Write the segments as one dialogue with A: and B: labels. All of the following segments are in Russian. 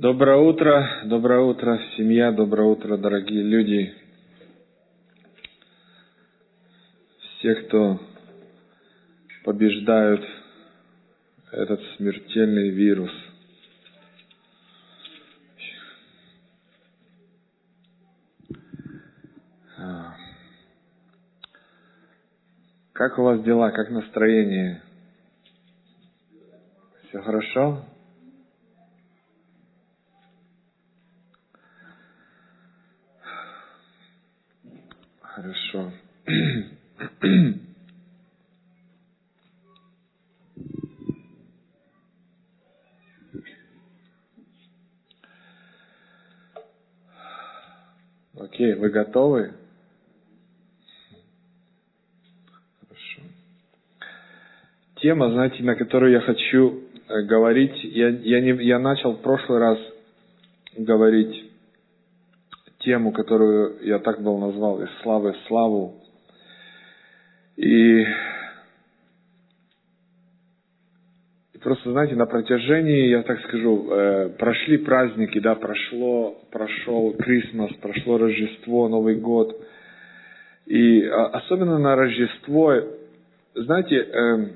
A: Доброе утро, семья, доброе утро, дорогие люди. Все, кто побеждают этот смертельный вирус. Как у вас дела, как настроение? Все хорошо? Хорошо. Окей, вы готовы? Хорошо. Тема, знаете, на которую я хочу говорить, я начал в прошлый раз говорить тему, которую я так был назвал «Из славы в славу». И просто, знаете, на протяжении, я так скажу, прошли праздники, да, прошел Крисмас, прошло Рождество, Новый год. И особенно на Рождество, знаете,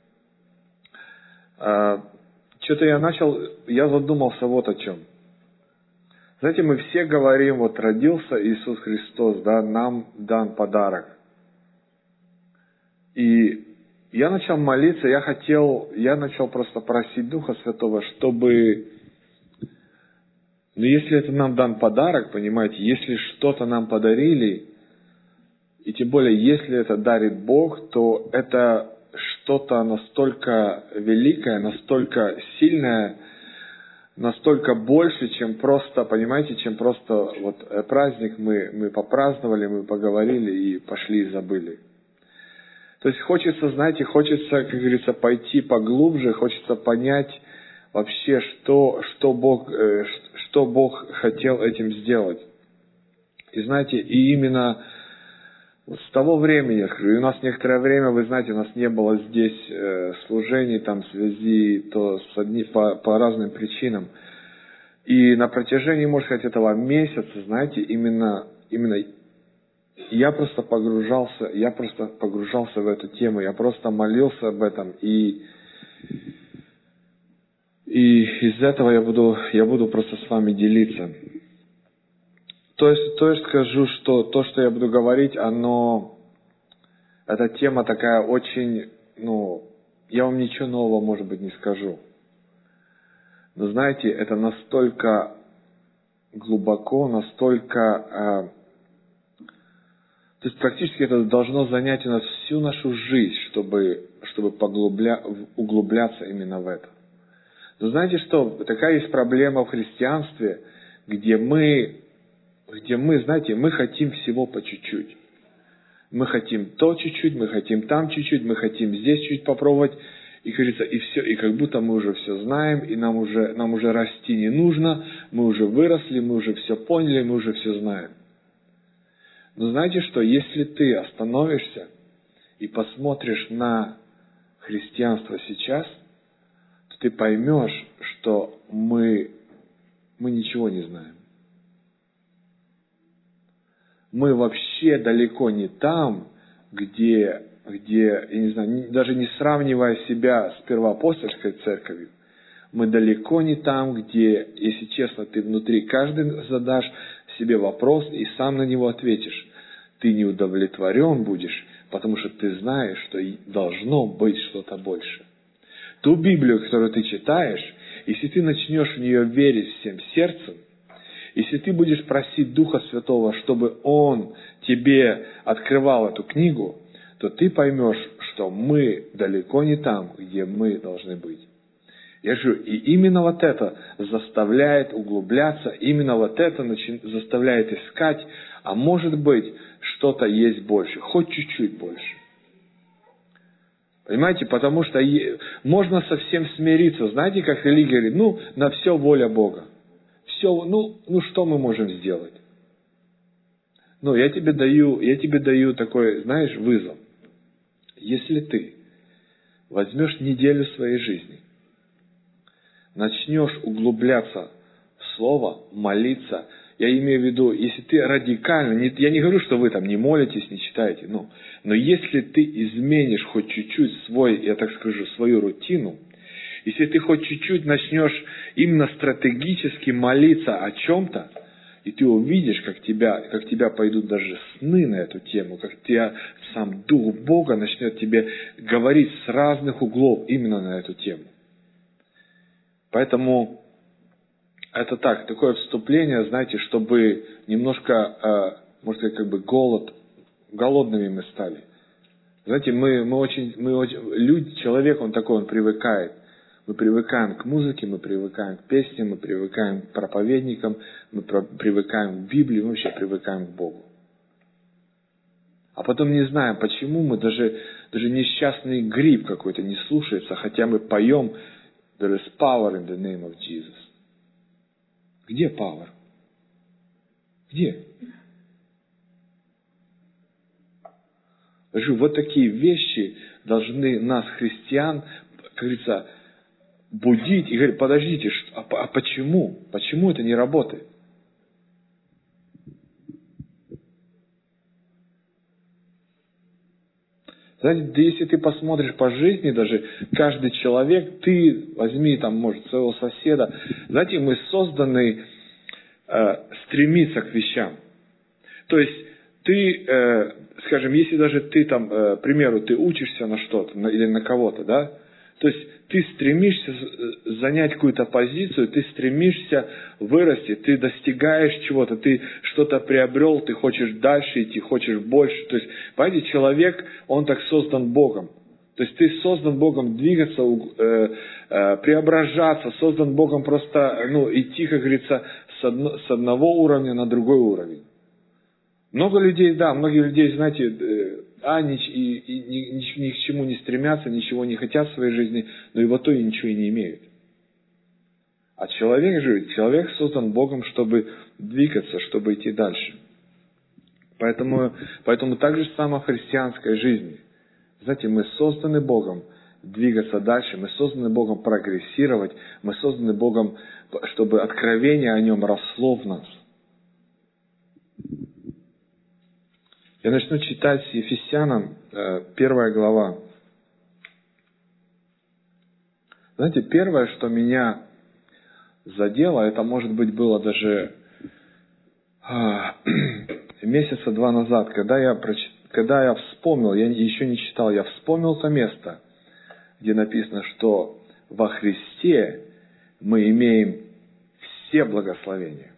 A: что-то я задумался вот о чем. Знаете, мы все говорим, вот родился Иисус Христос, да, нам дан подарок. И я начал молиться, я начал просто просить Духа Святого, чтобы, если это нам дан подарок, понимаете, если что-то нам подарили, и тем более, если это дарит Бог, то это что-то настолько великое, настолько сильное, настолько больше, чем просто, понимаете, чем просто вот праздник мы попраздновали, мы поговорили и пошли и забыли. То есть хочется, знаете, как говорится, пойти поглубже, хочется понять вообще, что Бог хотел этим сделать. И знаете, и именно с того времени, и у нас некоторое время, вы знаете, у нас не было здесь служений, там, в связи по разным причинам. И на протяжении, можно сказать, этого месяца, знаете, именно я просто погружался в эту тему, я просто молился об этом, и из этого я буду просто с вами делиться. То есть скажу, что то, что я буду говорить, эта тема такая очень, я вам ничего нового, может быть, не скажу. Но знаете, это настолько глубоко, настолько... То есть практически это должно занять у нас всю нашу жизнь, чтобы углубляться именно в это. Но знаете что? Такая есть проблема в христианстве, где мы, знаете, мы хотим всего по чуть-чуть. Мы хотим то чуть-чуть, мы хотим там чуть-чуть, мы хотим здесь чуть попробовать. И, говорится, и все, и как будто мы уже все знаем, и нам уже расти не нужно, мы уже выросли, мы уже все поняли, мы уже все знаем. Но знаете что, если ты остановишься и посмотришь на христианство сейчас, то ты поймешь, что мы ничего не знаем. Мы вообще далеко не там, где, я не знаю, даже не сравнивая себя с первоапостольской церковью, мы далеко не там, где, если честно, ты внутри каждый задашь себе вопрос и сам на него ответишь. Ты не удовлетворен будешь, потому что ты знаешь, что должно быть что-то больше. Ту Библию, которую ты читаешь, если ты начнешь в нее верить всем сердцем, если ты будешь просить Духа Святого, чтобы Он тебе открывал эту книгу, то ты поймешь, что мы далеко не там, где мы должны быть. Я говорю, и именно вот это заставляет углубляться, именно вот это заставляет искать, а может быть, что-то есть больше, хоть чуть-чуть больше. Понимаете, потому что можно совсем смириться. Знаете, как религия говорит, на все воля Бога. Все, что мы можем сделать? Я тебе даю такой, знаешь, вызов. Если ты возьмешь неделю своей жизни, начнешь углубляться в Слово, молиться. Я имею в виду, если ты радикально, я не говорю, что вы там не молитесь, не читаете, но если ты изменишь хоть чуть-чуть я так скажу, свою рутину, если ты хоть чуть-чуть начнешь именно стратегически молиться о чем-то, и ты увидишь, как тебя пойдут даже сны на эту тему, как тебя сам Дух Бога начнет тебе говорить с разных углов именно на эту тему. Поэтому это такое вступление, знаете, чтобы немножко, может сказать, как бы голодными мы стали. Знаете, человек, он такой, он привыкает. Мы привыкаем к музыке, мы привыкаем к песням, мы привыкаем к проповедникам, мы привыкаем к Библии, мы вообще привыкаем к Богу. А потом не знаем, почему мы даже несчастный гриб какой-то не слушается, хотя мы поем "There is power in the name of Jesus". Где power? Где? Вот такие вещи должны нас, христиан, как говорится, будить и говорить: подождите, а почему? Почему это не работает? Знаете, да если ты посмотришь по жизни, даже каждый человек, ты возьми там, может, своего соседа. Знаете, мы созданы стремиться к вещам. То есть ты, скажем, если даже ты там, к примеру, ты учишься на что-то или на кого-то, да, то есть ты стремишься занять какую-то позицию, ты стремишься вырасти, ты достигаешь чего-то, ты что-то приобрел, ты хочешь дальше идти, хочешь больше. То есть, понимаете, человек, он так создан Богом. То есть ты создан Богом двигаться, преображаться, создан Богом просто идти, как говорится, с одного уровня на другой уровень. Многих людей, знаете, ни к чему не стремятся, ничего не хотят в своей жизни, но и в итоге ничего и не имеют. А человек создан Богом, чтобы двигаться, чтобы идти дальше. Поэтому так же само в христианской жизни. Знаете, мы созданы Богом двигаться дальше, мы созданы Богом прогрессировать, мы созданы Богом, чтобы откровение о Нем росло в нас. Я начну читать с Ефесянам, 1 глава. Знаете, первое, что меня задело, это, может быть, было даже месяца 2 назад, когда я вспомнил, я еще не читал, я вспомнил то место, где написано, что во Христе мы имеем все благословения.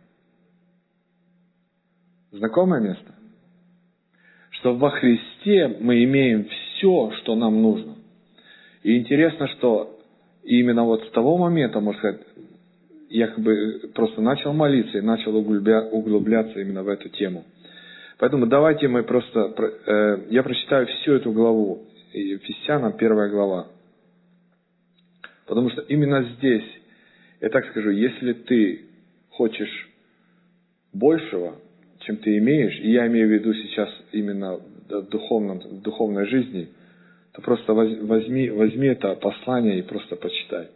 A: Знакомое место? Что во Христе мы имеем все, что нам нужно. И интересно, что именно вот с того момента, можно сказать, я как бы просто начал молиться и начал углубляться именно в эту тему. Поэтому давайте мы просто... Я прочитаю всю эту главу, Ефесянам 1 глава. Потому что именно здесь, я так скажу, если ты хочешь большего, чем ты имеешь, и я имею в виду сейчас именно в духовной жизни, то просто возьми это послание и просто почитай.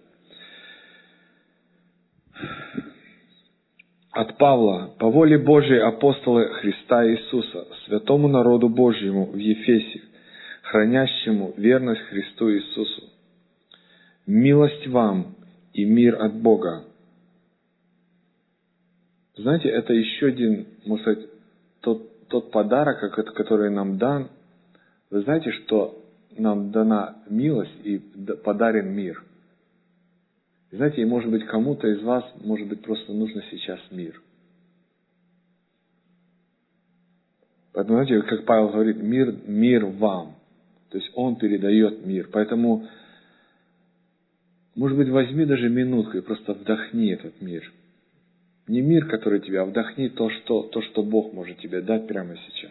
A: От Павла, по воле Божией апостола Христа Иисуса, святому народу Божьему в Ефесе, хранящему верность Христу Иисусу. Милость вам и мир от Бога. Знаете, это еще один, можно сказать, тот подарок, который нам дан. Вы знаете, что нам дана милость и подарен мир. И знаете, и может быть кому-то из вас, может быть, просто нужно сейчас мир. Поэтому, знаете, как Павел говорит, мир вам. То есть он передает мир. Поэтому, может быть, возьми даже минутку и просто вдохни этот мир. Не мир, который тебя, а вдохни то, что Бог может тебе дать прямо сейчас.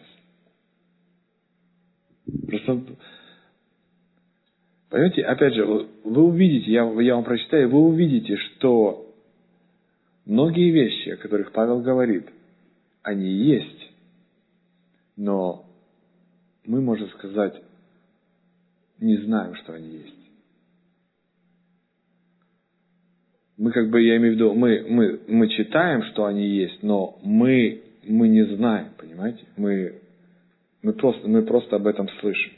A: Просто, понимаете, опять же, вы увидите, я вам прочитаю, вы увидите, что многие вещи, о которых Павел говорит, они есть, но мы, можно сказать, не знаем, что они есть. Мы как бы, я имею в виду, мы читаем, что они есть, но мы не знаем, понимаете? Мы просто об этом слышим.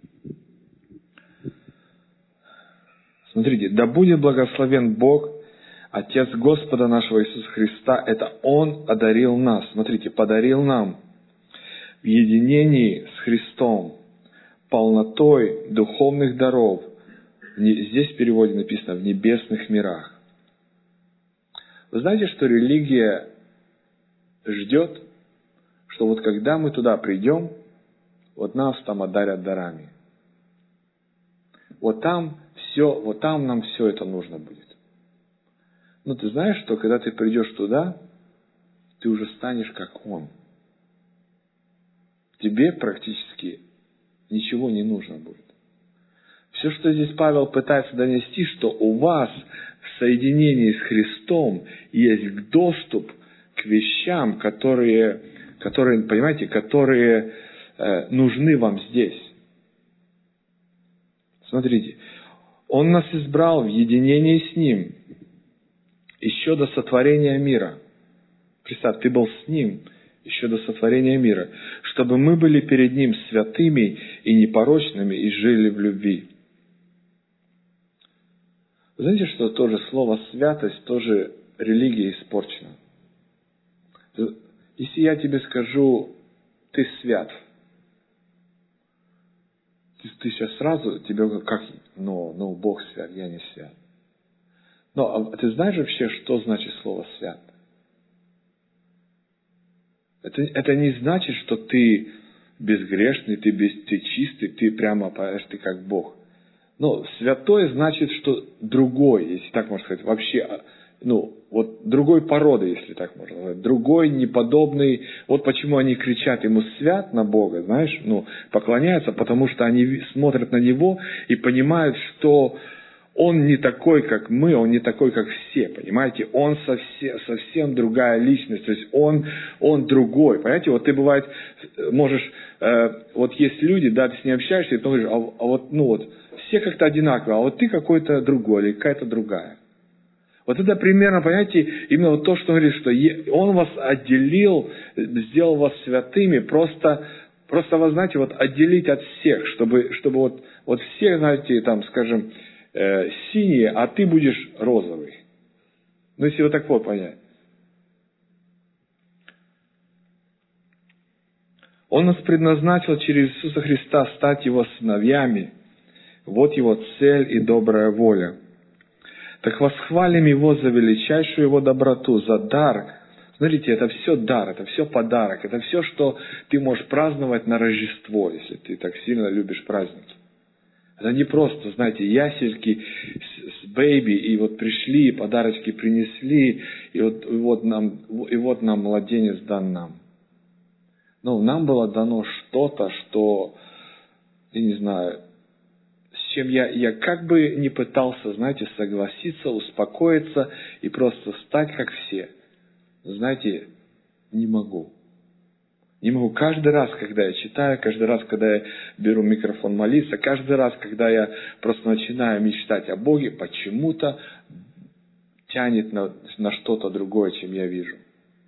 A: Смотрите, да будет благословен Бог, Отец Господа нашего Иисуса Христа, это Он одарил нас, смотрите, подарил нам в единении с Христом полнотой духовных даров. Здесь в переводе написано «в небесных мирах». Вы знаете, что религия ждет, что вот когда мы туда придем, вот нас там одарят дарами. Вот там нам все это нужно будет. Но ты знаешь, что когда ты придешь туда, ты уже станешь как Он. Тебе практически ничего не нужно будет. Все, что здесь Павел пытается донести, что у вас в соединении с Христом есть доступ к вещам, которые понимаете, которые нужны вам здесь. Смотрите, Он нас избрал в единении с Ним еще до сотворения мира. Представь, ты был с Ним еще до сотворения мира, чтобы мы были перед Ним святыми и непорочными и жили в любви. Вы знаете, что тоже слово «святость», тоже религия испорчена. Если я тебе скажу «ты свят», ты сейчас сразу, тебе как, Бог свят, я не свят. Но ты знаешь вообще, что значит слово «свят»? Это не значит, что ты безгрешный, ты чистый, ты прямо, ты как Бог. Но святой значит, что другой, если так можно сказать, вообще, другой породы, если так можно сказать, другой, неподобный. Вот почему они кричат ему свят на Бога, знаешь, поклоняются, потому что они смотрят на Него и понимают, что Он не такой, как мы, Он не такой, как все, понимаете? Он совсем другая личность, то есть Он другой, понимаете? Вот ты, бывает, можешь, вот есть люди, да, ты с ними общаешься, и ты говоришь, все как-то одинаковые, а вот ты какой-то другой или какая-то другая. Вот это примерно, понимаете, именно вот то, что он говорит, что Он вас отделил, сделал вас святыми, просто вас, знаете, вот отделить от всех, чтобы вот все, знаете, там, скажем, синие, а ты будешь розовый. Если вот так вот понять. Он нас предназначил через Иисуса Христа стать Его сыновьями. Вот Его цель и добрая воля. Так восхвалим Его за величайшую Его доброту, за дар. Смотрите, это все дар, это все подарок, это все, что ты можешь праздновать на Рождество, если ты так сильно любишь праздники. Это не просто, знаете, ясельки с бэйби, и вот пришли, подарочки принесли, и вот нам младенец дан нам. Нам было дано что-то, что, я не знаю, с чем я как бы не пытался, знаете, согласиться, успокоиться и просто стать как все. Знаете, не могу. Не могу. Каждый раз, когда я читаю, каждый раз, когда я беру микрофон молиться, каждый раз, когда я просто начинаю мечтать о Боге, почему-то тянет на что-то другое, чем я вижу.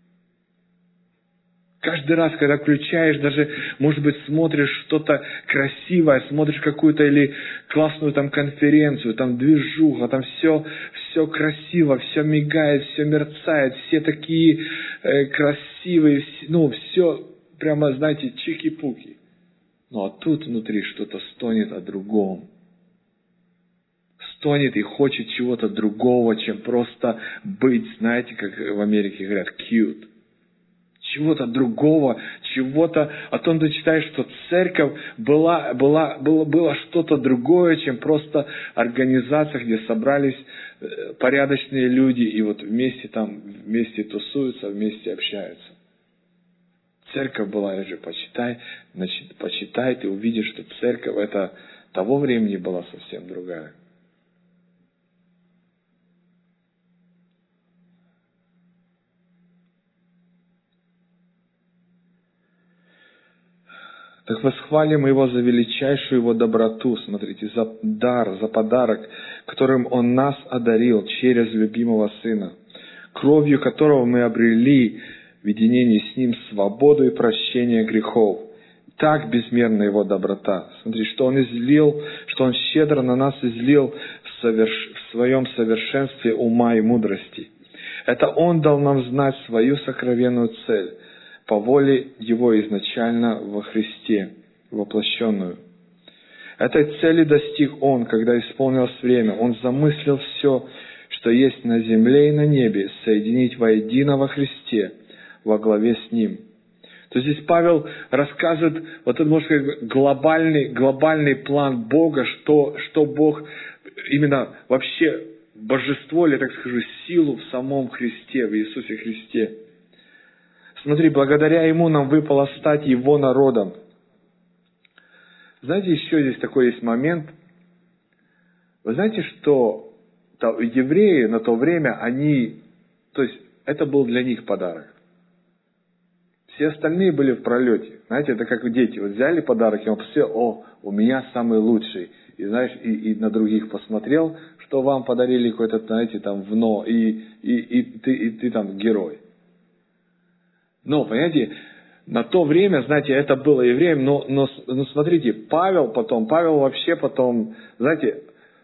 A: Каждый раз, когда включаешь, даже, может быть, смотришь что-то красивое, смотришь какую-то или классную там конференцию, там движуха, там все красиво, все мигает, все мерцает, все такие красивые, все прямо, знаете, чики-пуки. А тут внутри что-то стонет о другом. Стонет и хочет чего-то другого, чем просто быть, знаете, как в Америке говорят, cute. Чего-то другого, чего-то, о том ты читаешь, что церковь было что-то другое, чем просто организация, где собрались порядочные люди и вот вместе тусуются, вместе общаются. Церковь была, я же почитай, ты увидишь, что церковь это того времени была совсем другая. Так восхвалим Его за величайшую Его доброту, смотрите, за дар, за подарок, которым Он нас одарил через любимого Сына, кровью которого мы обрели в единении с Ним свободу и прощение грехов. Так безмерна Его доброта. Смотри, что Он излил, что Он щедро на нас излил в Своем совершенстве ума и мудрости. Это Он дал нам знать свою сокровенную цель, по воле Его изначально во Христе, воплощенную. Этой цели достиг Он, когда исполнилось время. Он замыслил все, что есть на земле и на небе, соединить воедино во Христе, во главе с Ним. То есть здесь Павел рассказывает, вот это, можно сказать, глобальный план Бога, что Бог, именно вообще божество, или, так скажу, силу в самом Христе, в Иисусе Христе. Смотри, благодаря Ему нам выпало стать Его народом. Знаете, еще здесь такой есть момент. Вы знаете, что евреи на то время, то есть это был для них подарок. Все остальные были в пролете. Знаете, это как дети. Вот взяли подарок, и он посмотрел, у меня самый лучший. И знаешь, и на других посмотрел, что вам подарили какой-то, знаете, там, и ты там герой. Но, понимаете, на то время, знаете, это было евреям, но смотрите, Павел вообще потом, знаете,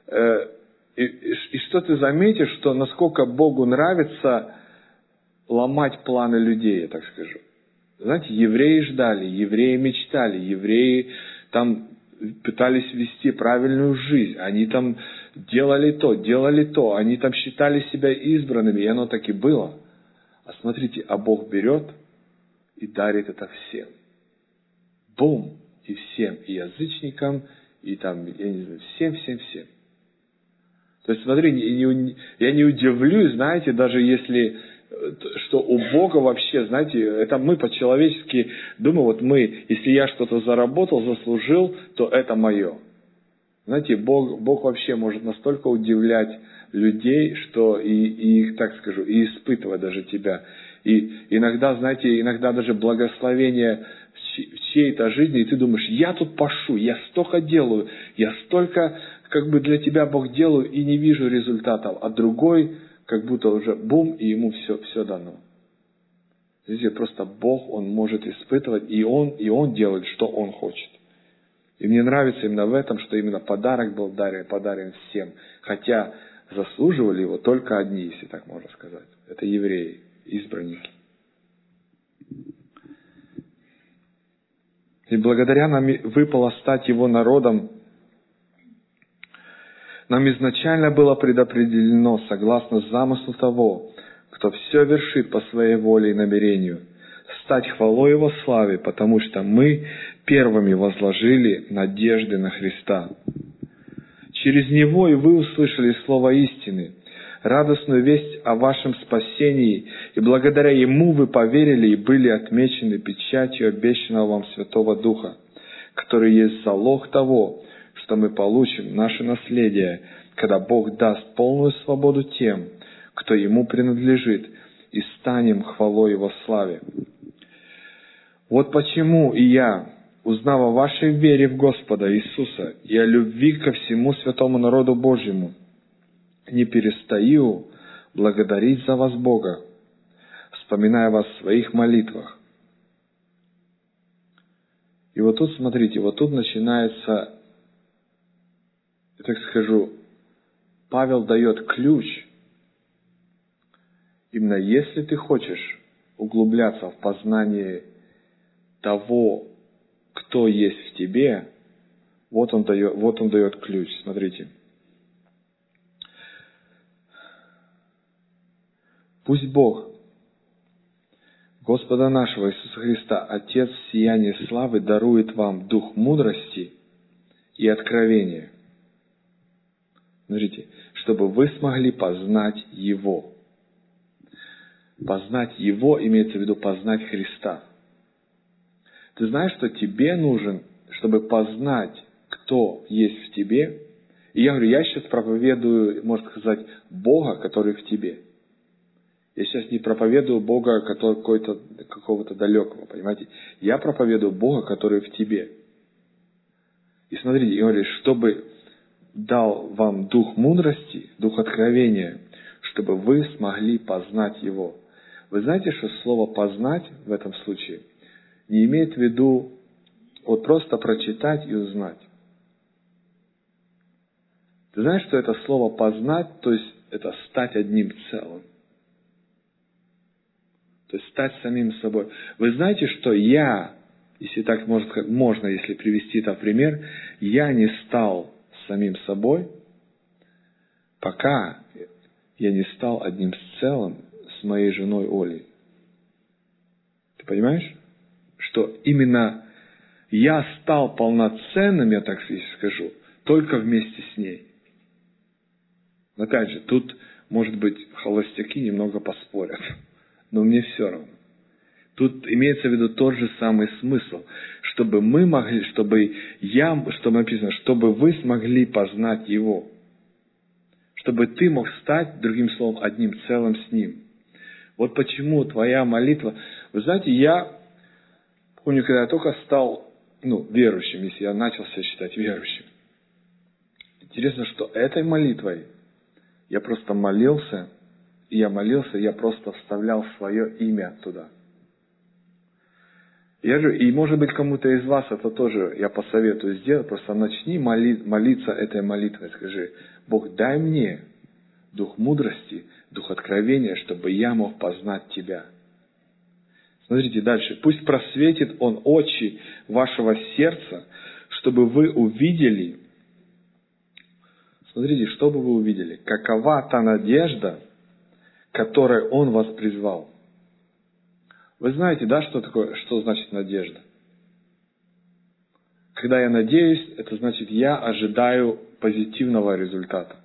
A: и что ты заметишь, что насколько Богу нравится ломать планы людей, я так скажу. Знаете, евреи ждали, евреи мечтали, евреи там пытались вести правильную жизнь, они там делали то, они там считали себя избранными, и оно так и было. А смотрите, Бог берет и дарит это всем. Бум! И всем, и язычникам, и там, я не знаю, всем. То есть, смотри, я не удивлюсь, знаете, даже если, что у Бога вообще, знаете, это мы по-человечески думаем, если я что-то заработал, заслужил, то это мое. Знаете, Бог вообще может настолько удивлять людей, что и их, так скажу, и испытывать даже тебя. И иногда, знаете, даже благословение в чьей-то жизни, и ты думаешь, я тут пашу, я столько делаю, я столько как бы для тебя Бог делаю и не вижу результатов, а другой как будто уже бум, и ему все дано. Здесь просто Бог, Он может испытывать, и Он делает, что Он хочет. И мне нравится именно в этом, что именно подарок был подарен всем, хотя заслуживали его только одни, если так можно сказать. Это евреи, избранники. И благодаря нам выпало стать Его народом, нам изначально было предопределено, согласно замыслу того, кто все вершит по своей воле и намерению, стать хвалой Его славе, потому что мы первыми возложили надежды на Христа. Через Него и вы услышали слово истины, радостную весть о вашем спасении, и благодаря Ему вы поверили и были отмечены печатью обещанного вам Святого Духа, который есть залог того, что мы получим наше наследие, когда Бог даст полную свободу тем, кто Ему принадлежит, и станем хвалой Его славе. Вот почему и я, узнав о вашей вере в Господа Иисуса и о любви ко всему святому народу Божьему, не перестаю благодарить за вас Бога, вспоминая вас в своих молитвах. И вот тут, смотрите, вот тут начинается, я так скажу, Павел дает ключ. Именно если ты хочешь углубляться в познание того, кто есть в тебе, вот он дает ключ. Смотрите. Пусть Бог, Господа нашего Иисуса Христа, Отец в сиянии славы, дарует вам дух мудрости и откровения. Смотрите, чтобы вы смогли познать Его. Познать Его имеется в виду познать Христа. Ты знаешь, что тебе нужен, чтобы познать, кто есть в тебе. И я говорю, я сейчас проповедую, можно сказать, Бога, который в тебе. Я сейчас не проповедую Бога какого-то далекого, понимаете? Я проповедую Бога, который в тебе. И смотрите, и он говорит, чтобы дал вам дух мудрости, дух откровения, чтобы вы смогли познать Его. Вы знаете, что слово «познать» в этом случае не имеет в виду вот просто прочитать и узнать. Ты знаешь, что это слово «познать», то есть это стать одним целым. То есть стать самим собой. Вы знаете, что я, если так можно, если привести это в пример, я не стал самим собой, пока я не стал одним целым с моей женой Олей. Ты понимаешь? Что именно я стал полноценным, я так скажу, только вместе с ней. Опять же, тут, может быть, холостяки немного поспорят, но мне все равно. Тут имеется в виду тот же самый смысл, чтобы мы могли, чтобы написано, чтобы вы смогли познать Его. Чтобы ты мог стать, другим словом, одним целым с Ним. Вот почему твоя молитва... Вы знаете, я помню, когда я только стал верующим, если я начал себя считать верующим. Интересно, что этой молитвой я просто молился, я просто вставлял свое имя туда. И может быть, кому-то из вас это тоже я посоветую сделать, просто начни молиться этой молитвой. Скажи: Бог, дай мне дух мудрости, дух откровения, чтобы я мог познать Тебя. Смотрите дальше. Пусть просветит Он очи вашего сердца, чтобы вы увидели, смотрите, чтобы вы увидели, какова та надежда, которой Он вас призвал. Вы знаете, да, что значит надежда? Когда я надеюсь, это значит, я ожидаю позитивного результата.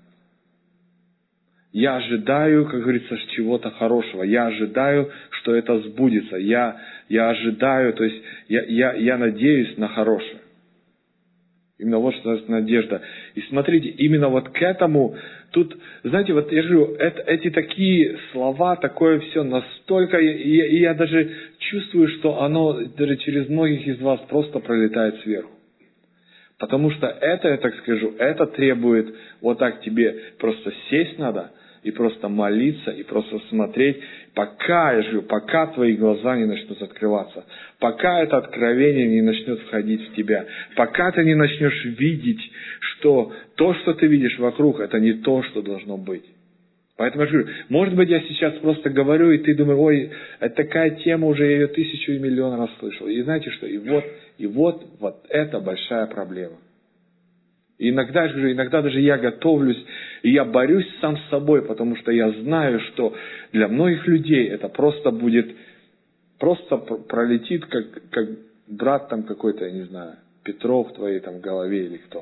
A: Я ожидаю, как говорится, чего-то хорошего. Я ожидаю, что это сбудется. Я ожидаю, то есть я надеюсь на хорошее. Именно вот что значит надежда. И смотрите, именно вот к этому, тут, знаете, вот я говорю, эти такие слова, такое все настолько, и я даже чувствую, что оно даже через многих из вас просто пролетает сверху. Потому что это, я так скажу, это требует, вот так тебе просто сесть надо, и просто молиться, и просто смотреть, пока твои глаза не начнут открываться, пока это откровение не начнет входить в тебя, пока ты не начнешь видеть, что то, что ты видишь вокруг, это не то, что должно быть. Поэтому я говорю, может быть, я сейчас просто говорю, и ты думаешь: ой, это такая тема, уже я ее 1000 и миллион раз слышал. И знаете что, и вот это большая проблема. И иногда даже я готовлюсь, и я борюсь сам с собой, потому что я знаю, что для многих людей это просто пролетит, как брат там какой-то, я не знаю, Петров в твоей там голове или кто.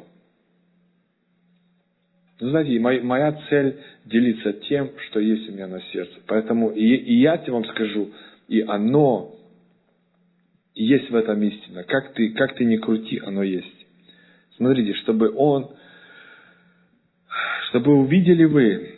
A: Ну, знаете, моя цель делиться тем, что есть у меня на сердце. Поэтому и я вам скажу, и оно есть в этом истина. Как ты не крути, оно есть. Смотрите, чтобы увидели вы,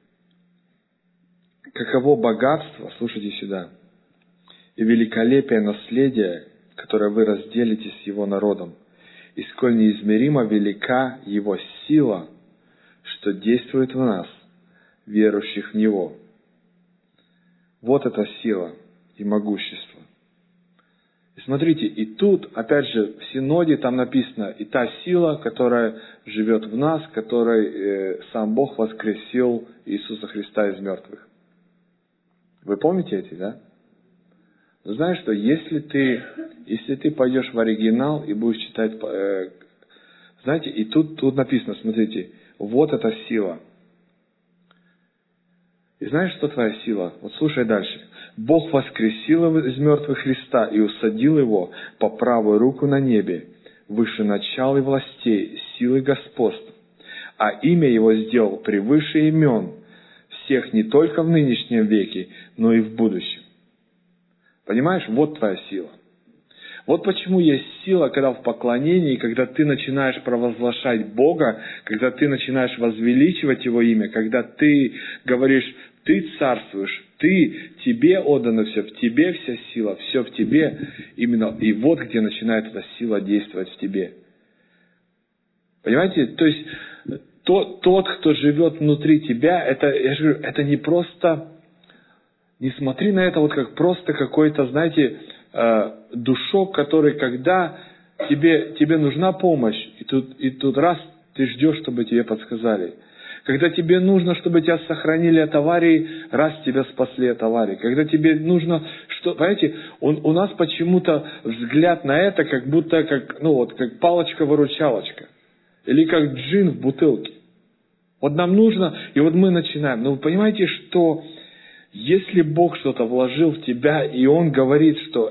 A: каково богатство, слушайте сюда, и великолепие наследия, которое вы разделите с Его народом, и сколь неизмеримо велика Его сила, что действует в нас, верующих в Него. Вот эта сила и могущество. И смотрите, и тут, опять же, в Синоде там написано, и та сила, которая живет в нас, которой сам Бог воскресил Иисуса Христа из мертвых. Вы помните эти, да? Но знаешь что, если ты пойдешь в оригинал и будешь читать, знаете, и тут написано, смотрите, вот эта сила. И знаешь, что твоя сила? Вот слушай дальше. Бог воскресил из мертвых Христа и усадил Его по правую руку на небе, выше начал и властей, силы господств. А имя Его сделал превыше имен всех не только в нынешнем веке, но и в будущем. Понимаешь? Вот твоя сила. Вот почему есть сила, когда в поклонении, когда ты начинаешь провозглашать Бога, когда ты начинаешь возвеличивать Его имя, когда ты говоришь: ты царствуешь, тебе отдано все, в тебе вся сила, все в тебе. Именно, и вот где начинает эта сила действовать в тебе. Понимаете? То есть, тот, кто живет внутри тебя, я же говорю, это не просто, не смотри на это вот как просто какой-то, знаете, душок, который, когда тебе нужна помощь, и тут раз ты ждешь, чтобы тебе подсказали. Когда тебе нужно, чтобы тебя сохранили от аварии, раз тебя спасли от аварии. Когда тебе нужно, понимаете, у нас почему-то взгляд на это, как будто как палочка-выручалочка. Или как джин в бутылке. Вот нам нужно, и вот мы начинаем. Но вы понимаете, что если Бог что-то вложил в тебя, и Он говорит, что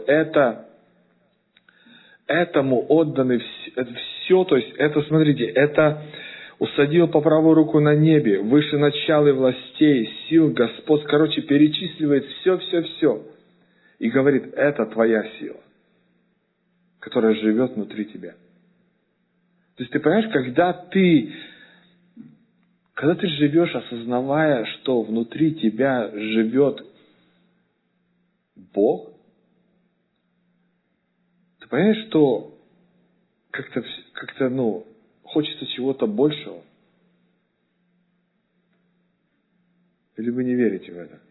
A: этому отданы все, то есть это, смотрите, это усадил по правую руку на небе, выше начал и властей, сил, Господь, перечисливает все. И говорит, это твоя сила, которая живет внутри тебя. То есть ты понимаешь, когда ты живешь, осознавая, что внутри тебя живет Бог, ты понимаешь, что как-то хочется чего-то большего? Или вы не верите в это?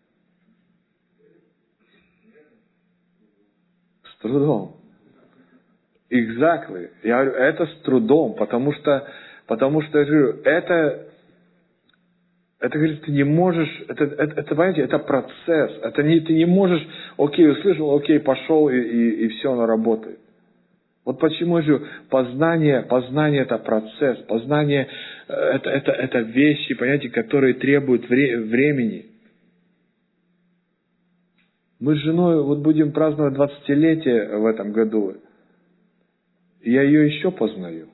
A: С трудом. Exactly. Я говорю, это с трудом, потому что я говорю, это говорит, ты не можешь, это, понимаете, это процесс. Ты не можешь, окей, услышал, окей, пошел, и все, оно работает. Вот почему же познание это процесс, познание это вещи, понимаете, которые требуют времени. Мы с женой будем праздновать 20-летие в этом году. Я ее еще познаю.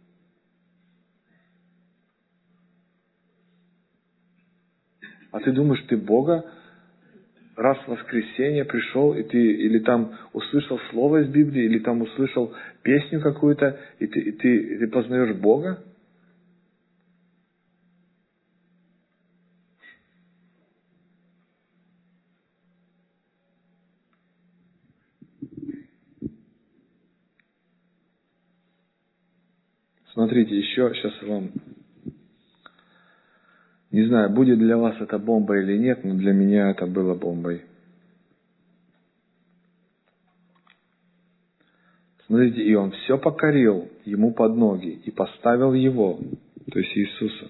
A: А ты думаешь, ты Бога раз в воскресенье пришел, и ты или там услышал слово из Библии, или там услышал песню какую-то, и ты познаешь Бога? Смотрите, еще сейчас вам... Не знаю, будет для вас это бомба или нет, но для меня это было бомбой. Смотрите, и Он все покорил Ему под ноги и поставил Его, то есть Иисуса,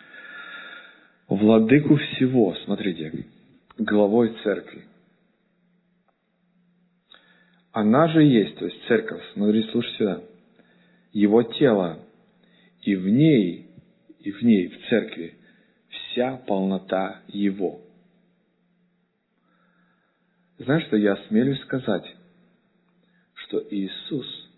A: владыку всего, смотрите, главой церкви. Она же есть, то есть церковь, смотрите, слушайте сюда, Его тело, и в ней, в церкви, вся полнота Его. Знаешь, что я осмелюсь сказать, что Иисус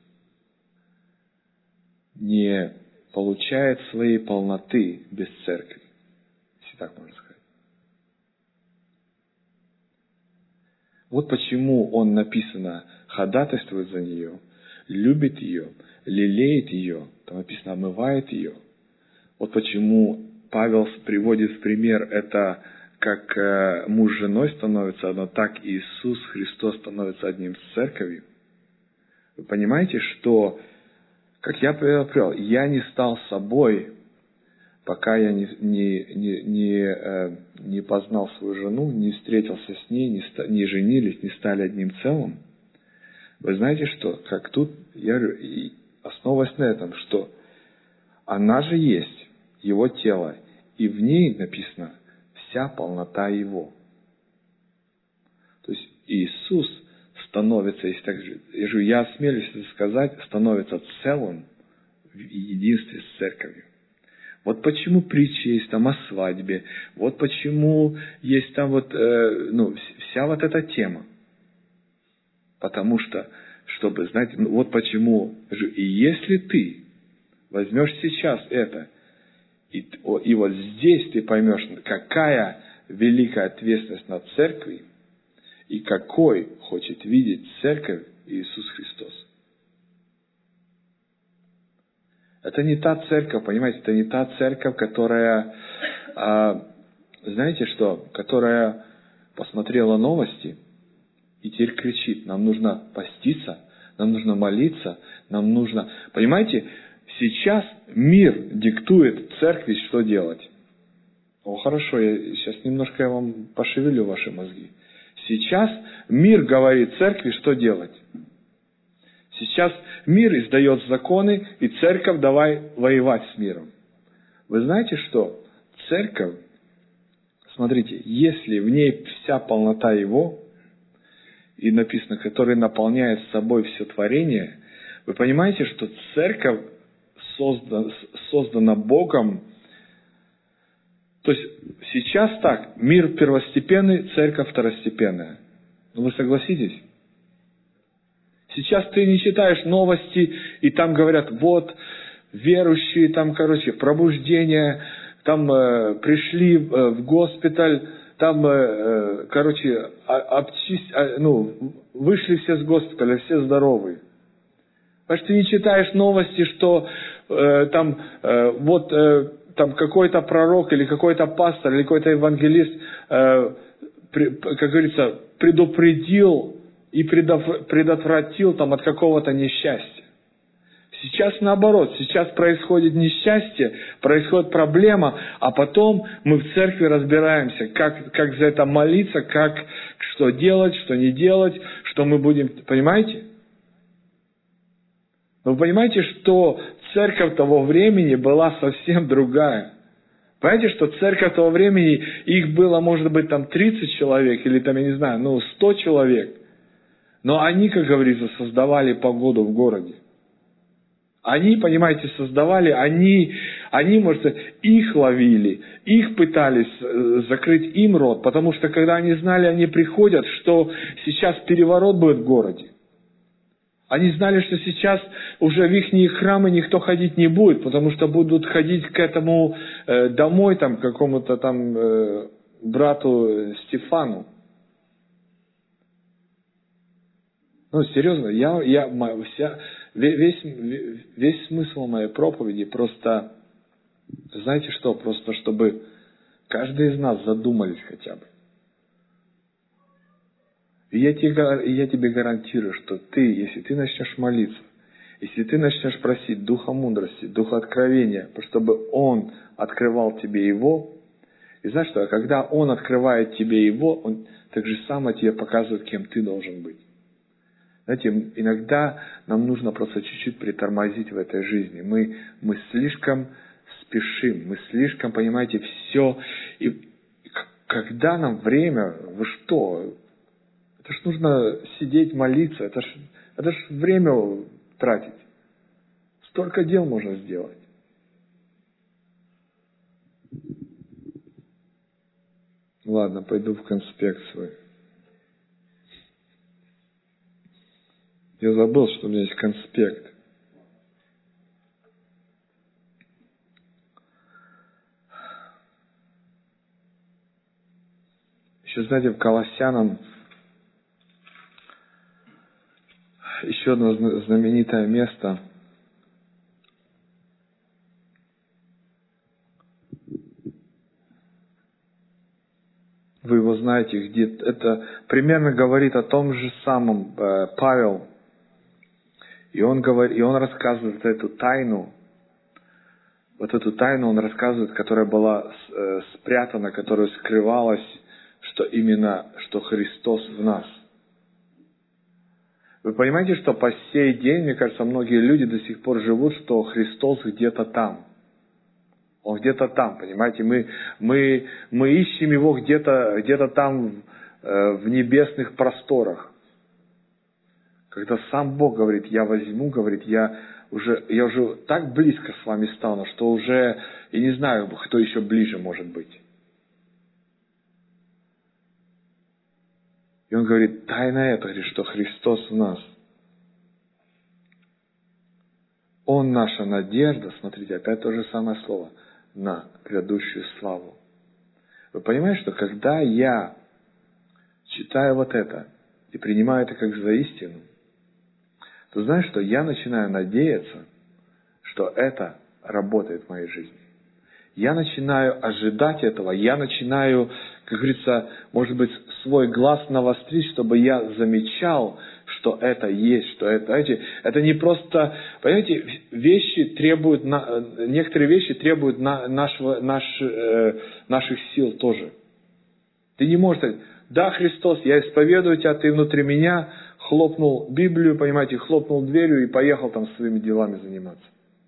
A: не получает своей полноты без церкви, если так можно сказать. Вот почему Он, написано, ходатайствует за нее, любит ее, лелеет ее, там написано, омывает ее. Вот почему Павел приводит в пример это, как муж с женой становится одно, так Иисус Христос становится одним с церковью. Вы понимаете, что, как я говорил, я не стал собой, пока я не познал свою жену, не встретился с ней, не женились, не стали одним целым. Вы знаете, что, как тут, я говорю, основываясь на этом, что она же есть Его тело, и в ней написано вся полнота Его. То есть Иисус становится, если так же, я осмелюсь это сказать, становится целым в единстве с церковью. Вот почему притча есть там о свадьбе, вот почему есть там вся вот эта тема. Потому что, чтобы, знаете, вот почему, и если ты возьмешь сейчас это, и вот здесь ты поймешь, какая великая ответственность над церковью, и какой хочет видеть церковь Иисус Христос. Это не та церковь, понимаете, это не та церковь, которая знаете что, которая посмотрела новости и теперь кричит: нам нужно поститься, нам нужно молиться, нам нужно... Понимаете, сейчас мир диктует церкви, что делать. О, хорошо, сейчас немножко я вам пошевелю ваши мозги. Сейчас мир говорит церкви, что делать. Сейчас мир издает законы, и церковь давай воевать с миром. Вы знаете что? Церковь, смотрите, если в ней вся полнота Его, и написано, который наполняет собой все творение, вы понимаете, что церковь создана Богом. То есть сейчас так, мир первостепенный, церковь второстепенная. Ну вы согласитесь? Сейчас ты не читаешь новости, и там говорят, вот, верующие, там, пробуждение, там пришли в госпиталь, там, вышли все с госпиталя, все здоровые. Потому что ты не читаешь новости, что там какой-то пророк или какой-то пастор или какой-то евангелист, как говорится, предупредил и предотвратил там от какого-то несчастья. Сейчас наоборот, сейчас происходит несчастье, происходит проблема, а потом мы в церкви разбираемся, как за это молиться, что делать, что не делать, что мы будем, понимаете? Но вы понимаете, что церковь того времени была совсем другая. Понимаете, что церковь того времени, их было, может быть, там 30 человек, или там, я не знаю, 100 человек. Но они, как говорится, создавали погоду в городе. Они, понимаете, создавали, они, может быть, их ловили, их пытались закрыть им рот, потому что, когда они знали, они приходят, что сейчас переворот будет в городе. Они знали, что сейчас уже в их храмы никто ходить не будет, потому что будут ходить к этому домой, там, к какому-то там брату Стефану. Ну, серьезно, весь смысл моей проповеди просто, знаете что, просто чтобы каждый из нас задумались хотя бы. И я тебе гарантирую, что если ты начнешь молиться, если ты начнешь просить Духа мудрости, Духа откровения, чтобы Он открывал тебе Его, и знаешь что, когда Он открывает тебе Его, Он так же само тебе показывает, кем ты должен быть. Знаете, иногда нам нужно просто чуть-чуть притормозить в этой жизни. Мы слишком спешим, мы слишком, понимаете, все. И когда нам время, вы что? Это ж нужно сидеть, молиться, это ж время тратить. Столько дел можно сделать. Ладно, пойду в конспект свой. Я забыл, что у меня есть конспект. Еще, знаете, в Колоссянам еще одно знаменитое место. Вы его знаете, где это примерно говорит о том же самом Павел. И он рассказывает эту тайну. Вот эту тайну он рассказывает, которая была спрятана, которая скрывалась, что Христос в нас. Вы понимаете, что по сей день, мне кажется, многие люди до сих пор живут, что Христос где-то там. Он где-то там, понимаете? Мы ищем Его где-то там в небесных просторах. Когда сам Бог говорит, я возьму, говорит, я уже так близко с вами стану, что уже, я не знаю, кто еще ближе может быть. И он говорит, тайна это, говорит, что Христос в нас. Он наша надежда, смотрите, опять то же самое слово, на грядущую славу. Вы понимаете, что когда я читаю вот это и принимаю это как за истину, то знаешь, что я начинаю надеяться, что это работает в моей жизни. я начинаю ожидать этого, я начинаю, как говорится, может быть, свой глаз навострить, чтобы я замечал, что это есть, что это, знаете, это не просто, понимаете, некоторые вещи требуют наших сил тоже. Ты не можешь сказать, да, Христос, я исповедую тебя, ты внутри меня, хлопнул Библию, понимаете, хлопнул дверью и поехал там своими делами заниматься.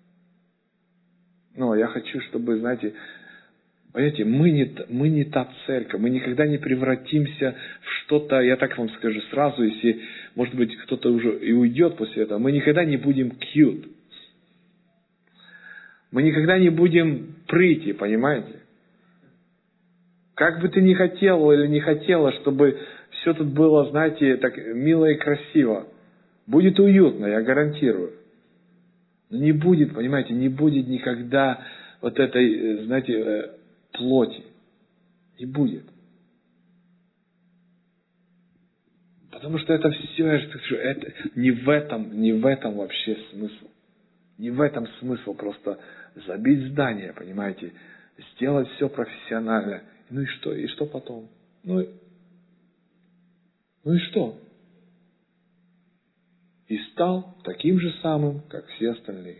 A: Но я хочу, чтобы, знаете, понимаете, мы не та церковь, мы никогда не превратимся в что-то, я так вам скажу сразу, если, может быть, кто-то уже и уйдет после этого, мы никогда не будем cute. Мы никогда не будем pretty, понимаете? Как бы ты ни хотел или не хотела, чтобы все тут было, знаете, так мило и красиво, будет уютно, я гарантирую. Но не будет, понимаете, не будет никогда вот этой, знаете, плоти. Не будет. Потому что это все, это не в этом вообще смысл. Не в этом смысл просто забить здание, понимаете, сделать все профессионально. Ну и что? И что потом? Ну и что? И стал таким же самым, как все остальные.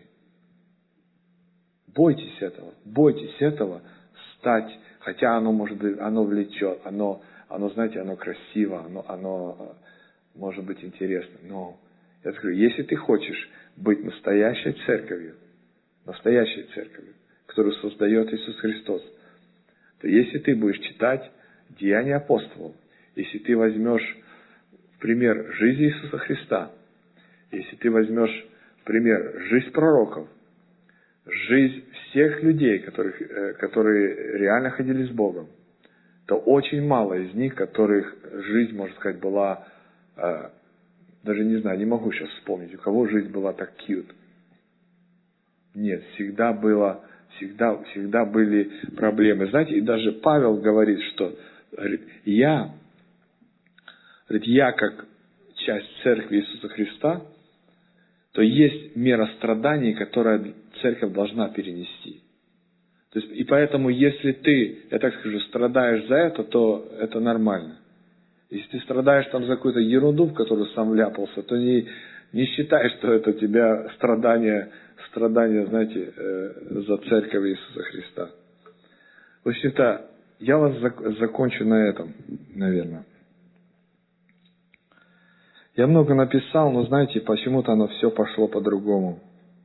A: Бойтесь этого стать, хотя оно может быть, оно влечет, оно, знаете, оно красиво, оно может быть интересно. Но я скажу, если ты хочешь быть настоящей церковью, которую создает Иисус Христос, то если ты будешь читать Деяния апостолов, если ты возьмешь в пример жизнь Иисуса Христа, если ты возьмешь в пример жизнь пророков, жизнь всех людей, которые реально ходили с Богом, то очень мало из них, которых жизнь, можно сказать, была, даже не знаю, не могу сейчас вспомнить, у кого жизнь была так cute. Нет, всегда были проблемы. Знаете, и даже Павел говорит, что я как часть церкви Иисуса Христа, то есть мера страданий, которую церковь должна перенести. То есть, и поэтому, если ты, я так скажу, страдаешь за это, то это нормально. Если ты страдаешь там за какую-то ерунду, в которую сам вляпался, то не считай, что это у тебя страдания, знаете, за церковь Иисуса Христа. В общем-то, я вас закончу на этом, наверное. Я много написал, но, знаете, почему-то оно все пошло по-другому.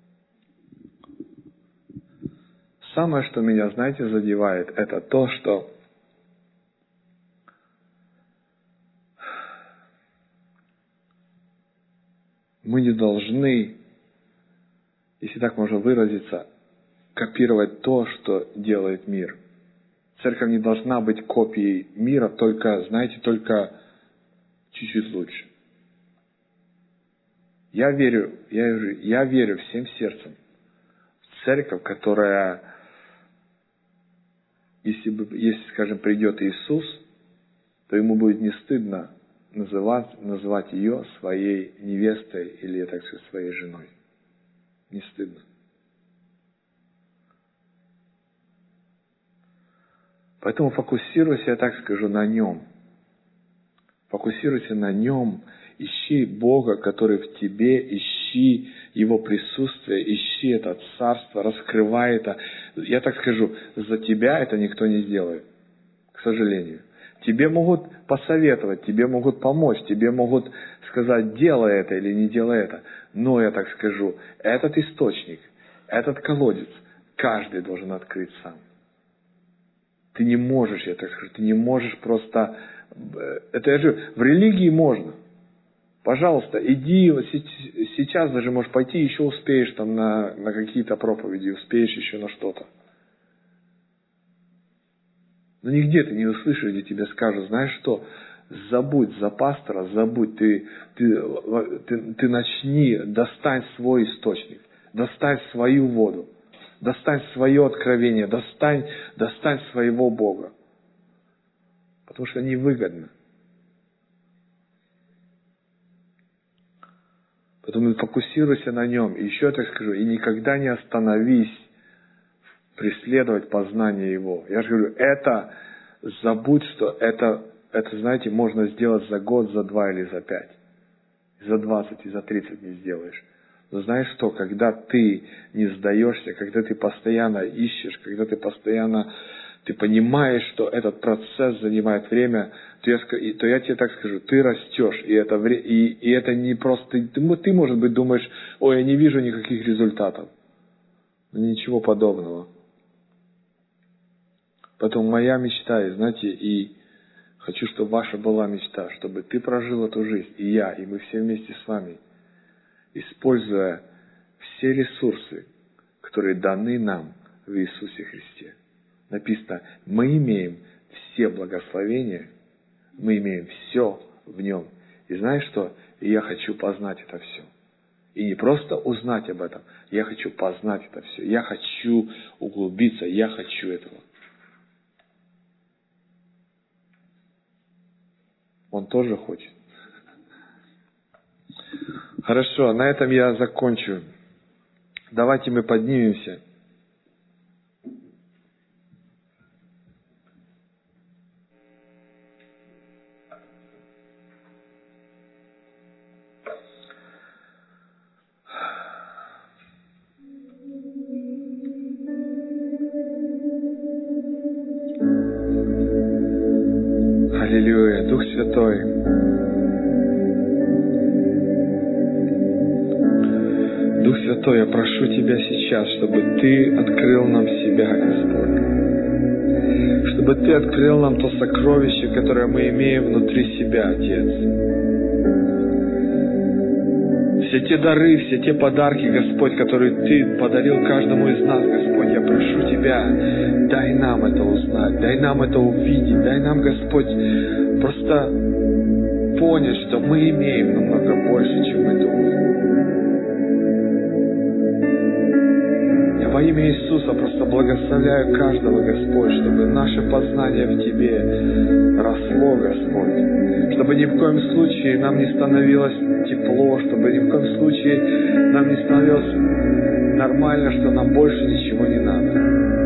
A: Самое, что меня, знаете, задевает, это то, что мы не должны, если так можно выразиться, копировать то, что делает мир. Церковь не должна быть копией мира, только чуть-чуть лучше. Я верю всем сердцем в церковь, которая, если, скажем, придет Иисус, то ему будет не стыдно называть ее своей невестой или, так сказать, своей женой. Не стыдно. Поэтому фокусируйся, я так скажу, на Нем. Фокусируйся на Нем. Ищи Бога, который в тебе, ищи Его присутствие, ищи это Царство, раскрывай это. Я так скажу, за тебя это никто не сделает, к сожалению. Тебе могут посоветовать, тебе могут помочь, тебе могут сказать, делай это или не делай это. Но я так скажу, этот источник, этот колодец, каждый должен открыть сам. Ты не можешь, я так скажу, ты не можешь просто... Это я же в религии можно. Пожалуйста, иди, сейчас даже можешь пойти, еще успеешь там на какие-то проповеди, успеешь еще на что-то. Но нигде ты не услышишь, где тебе скажут, знаешь что, забудь за пастора, забудь, ты начни, достань свой источник, достань свою воду, достань свое откровение, достань своего Бога. Потому что невыгодно. Поэтому фокусируйся на Нем. И еще так скажу, и никогда не остановись преследовать познание Его. Я же говорю, забудь, что это, знаете, можно сделать за год, за 2 или за 5. За 20 и за 30 не сделаешь. Но знаешь что, когда ты не сдаешься, когда ты постоянно ищешь, когда ты понимаешь, что этот процесс занимает время, то я тебе так скажу, ты растешь, и это не просто, ты, может быть, думаешь, ой, я не вижу никаких результатов. Ничего подобного. Поэтому моя мечта, и знаете, и хочу, чтобы ваша была мечта, чтобы ты прожил эту жизнь, и я, и мы все вместе с вами, используя все ресурсы, которые даны нам в Иисусе Христе. Написано, мы имеем все благословения, мы имеем все в Нем. И знаешь что? И я хочу познать это все. И не просто узнать об этом, я хочу познать это все. Я хочу углубиться, я хочу этого. Он тоже хочет. Хорошо, на этом я закончу. Давайте мы поднимемся. Аллилуйя, Дух Святой. Дух Святой, я прошу Тебя сейчас, чтобы Ты открыл нам себя, Господь. Чтобы Ты открыл нам то сокровище, которое мы имеем внутри себя, Отец. Все те дары, все те подарки, Господь, которые Ты подарил каждому из нас, Господь, я прошу Тебя, дай нам это узнать, дай нам это увидеть, дай нам, Господь, просто понять, что мы имеем намного больше, чем мы думаем. Я во имя Иисуса просто благословляю каждого, Господь, чтобы наше познание в Тебе росло, Господь. Чтобы ни в коем случае нам не становилось тепло, чтобы ни в коем случае нам не становилось нормально, что нам больше ничего не надо.